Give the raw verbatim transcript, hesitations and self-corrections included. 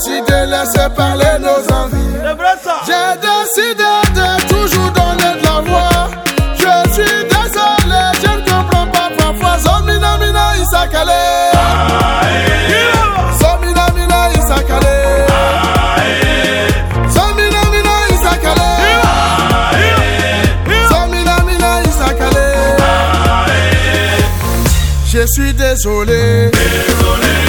décidé de laisser parler nos envies. J'ai décidé de toujours donner de la voix. Je suis désolé, je ne comprends pas parfois. Zomina mina isakale. Zomina mina isakale. Zomina mina isakale. Zomina mina isakale. Je suis désolé. Désolé.